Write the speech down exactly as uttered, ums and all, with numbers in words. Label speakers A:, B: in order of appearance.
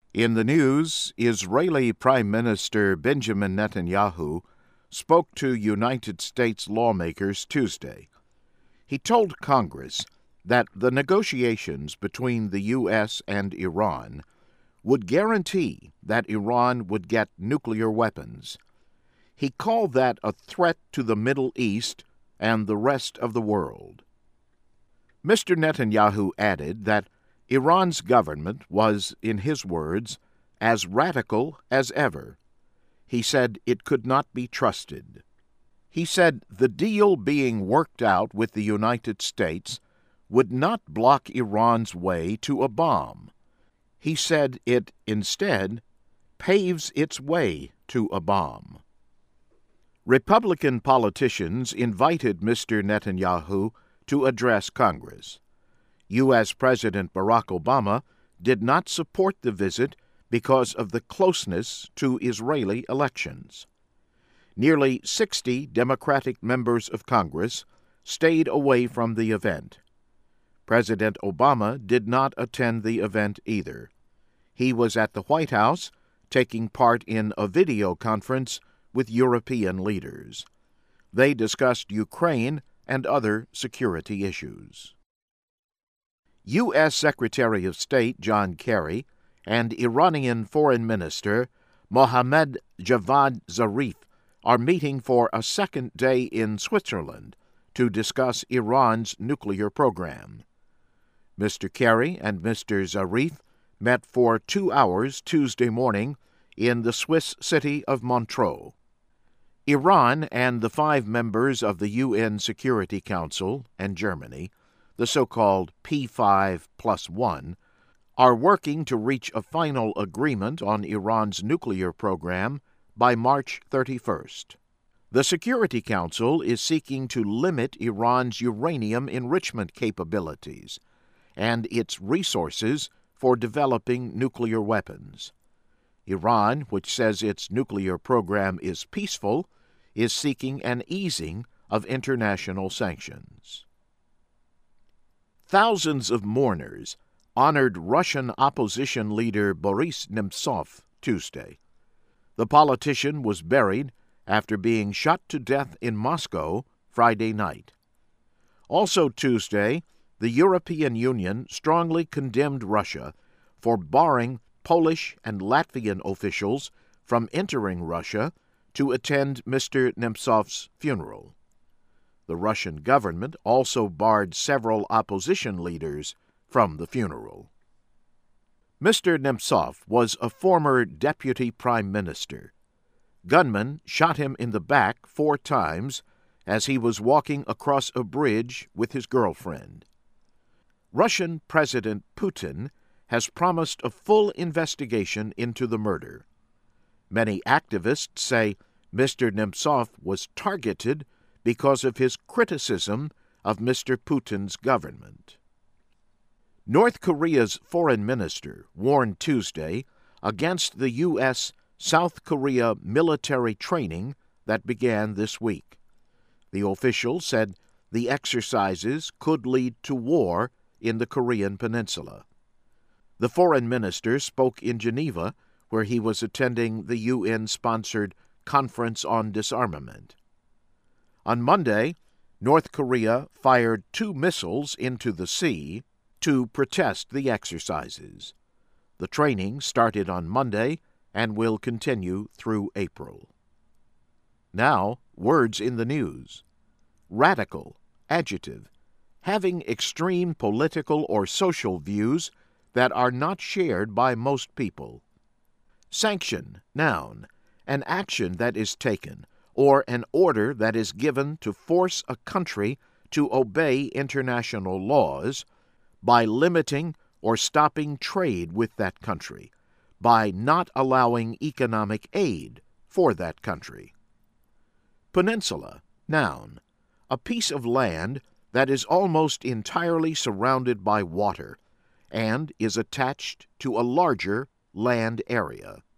A: In the news, Israeli Prime Minister Benjamin Netanyahu spoke to United States lawmakers Tuesday. He told Congress that the negotiations between the U S and Iran would guarantee that Iran would get nuclear weapons. He called that a threat to the Middle East and the rest of the world. Mister Netanyahu added that Iran's government was, in his words, as radical as ever. He said it could not be trusted. He said the deal being worked out with the United States would not block Iran's way to a bomb. He said it, instead, paves its way to a bomb. Republican politicians invited Mister Netanyahu to address Congress. U S President Barack Obama did not support the visit because of the closeness to Israeli elections. Nearly sixty Democratic members of Congress stayed away from the event. President Obama did not attend the event either. He was at the White House taking part in a video conference with European leaders. They discussed Ukraine and other security issues. U S Secretary of State John Kerry and Iranian Foreign Minister Mohammad Javad Zarif are meeting for a second day in Switzerland to discuss Iran's nuclear program. Mister Kerry and Mister Zarif met for two hours Tuesday morning in the Swiss city of Montreux. Iran and the five members of the U N Security Council and Germany, the so-called P five plus one, are working to reach a final agreement on Iran's nuclear program by March thirty-first. The Security Council is seeking to limit Iran's uranium enrichment capabilities and its resources for developing nuclear weapons. Iran, which says its nuclear program is peaceful, is seeking an easing of international sanctions. Thousands of mourners honored Russian opposition leader Boris Nemtsov Tuesday. The politician was buried after being shot to death in Moscow Friday night. Also Tuesday, the European Union strongly condemned Russia for barring Polish and Latvian officials from entering Russia to attend Mister Nemtsov's funeral. The Russian government also barred several opposition leaders from the funeral. Mister Nemtsov was a former deputy prime minister. Gunmen shot him in the back four times as he was walking across a bridge with his girlfriend. Russian President Putin has promised a full investigation into the murder. Many activists say Mister Nemtsov was targeted because of his criticism of Mister Putin's government. North Korea's foreign minister warned Tuesday against the U S South Korea military training that began this week. The official said the exercises could lead to war in the Korean peninsula. The foreign minister spoke in Geneva, where he was attending the U N-sponsored Conference on Disarmament. On Monday, North Korea fired two missiles into the sea to protest the exercises. The training started on Monday and will continue through April. Now, words in the news. Radical, adjective, having extreme political or social views that are not shared by most people. Sanction, noun, an action that is taken, or an order that is given to force a country to obey international laws by limiting or stopping trade with that country, by not allowing economic aid for that country. Peninsula, noun, a piece of land that is almost entirely surrounded by water and is attached to a larger land area.